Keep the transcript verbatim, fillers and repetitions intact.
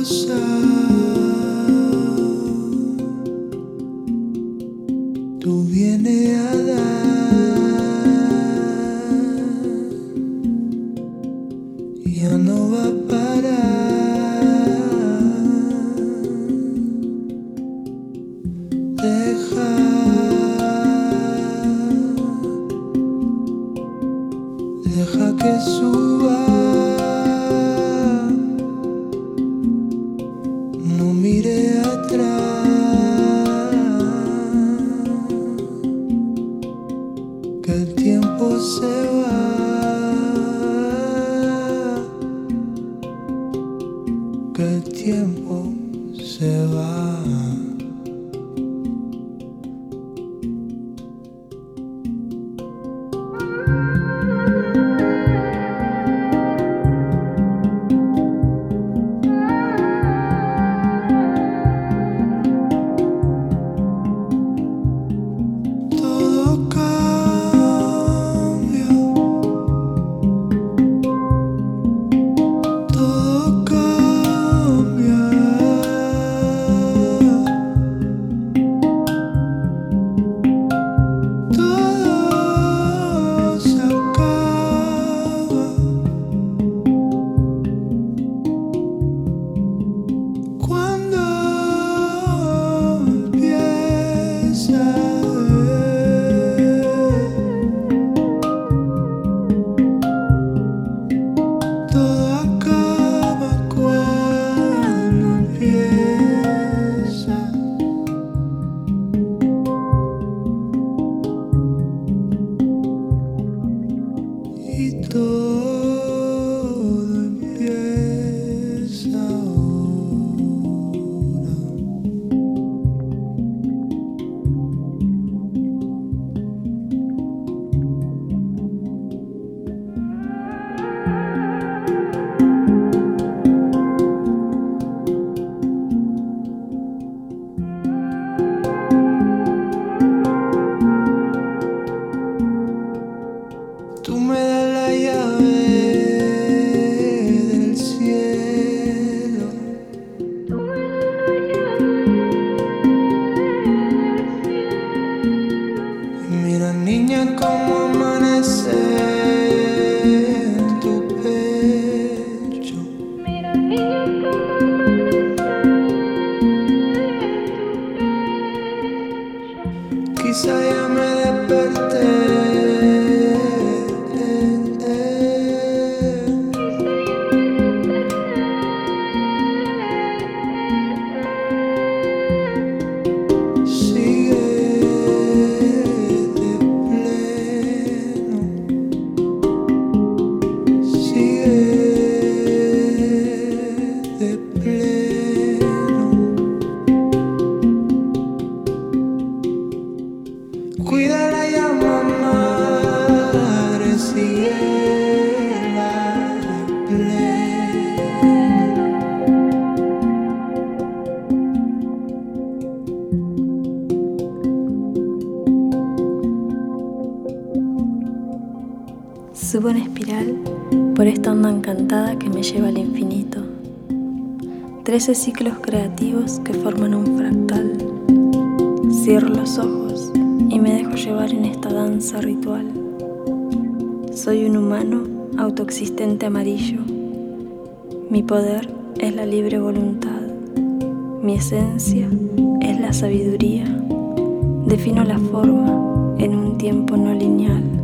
cosa tú vienes a dar y ya no va a parar. Deja, deja que suba. No mire atrás, que el tiempo se va, que el tiempo se va. Y todo empieza ahora. Tú me das la llave del cielo. Tú me das la llave. Y mira, niña, cómo amanece en tu pecho. Mira, niña, cómo amanece en tu pecho. Quizá ya me desperté. Cuídala ya, mamá, síguela de pleno. Subo en espiral por esta onda encantada que me lleva al infinito. Trece ciclos creativos que forman un fractal. Cierro los ojos y me dejo llevar en esta danza ritual. Soy un humano autoexistente amarillo. Mi poder es la libre voluntad. Mi esencia es la sabiduría. Defino la forma en un tiempo no lineal.